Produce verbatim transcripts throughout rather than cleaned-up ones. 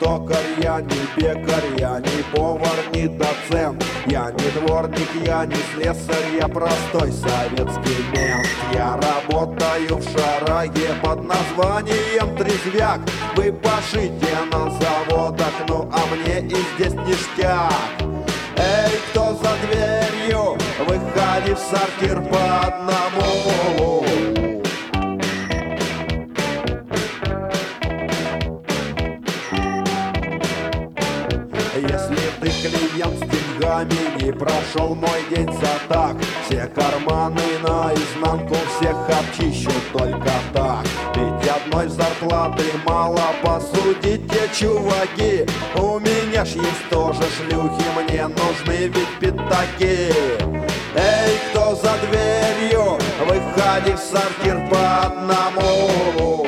токарь, я не пекарь, я не повар, не доцент. Я не дворник, я не слесарь, я простой советский мент. Я работаю в шараге под названием трезвяк. Вы пашите на заводах, ну а мне и здесь ништяк. Эй, кто за дверью, выходи в сортир по одному. Если ты клиент с деньгами, не прошел мой день за так. Все карманы наизнанку, всех обчищу только так. Ведь одной зарплаты мало, посудите, чуваки. У меня ж есть тоже шлюхи, мне нужны ведь пятаки. Эй, кто за дверью, выходи в сортир по одному.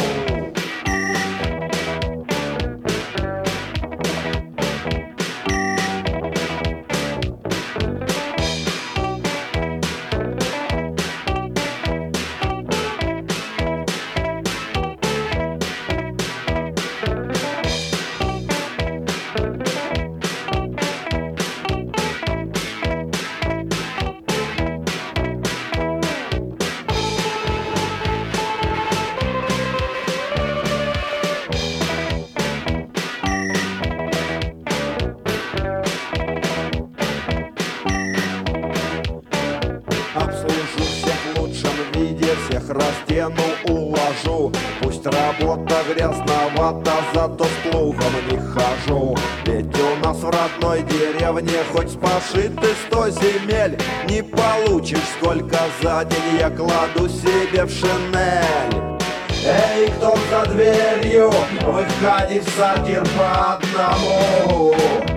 Обслужу всех в лучшем виде, всех растяну, уложу. Пусть работа грязновата, зато с плугом не хожу. Ведь у нас в родной деревне хоть спаши ты сто земель, не получишь, сколько за день я кладу себе в шинель. Эй, кто за дверью, выходи в сортир по одному.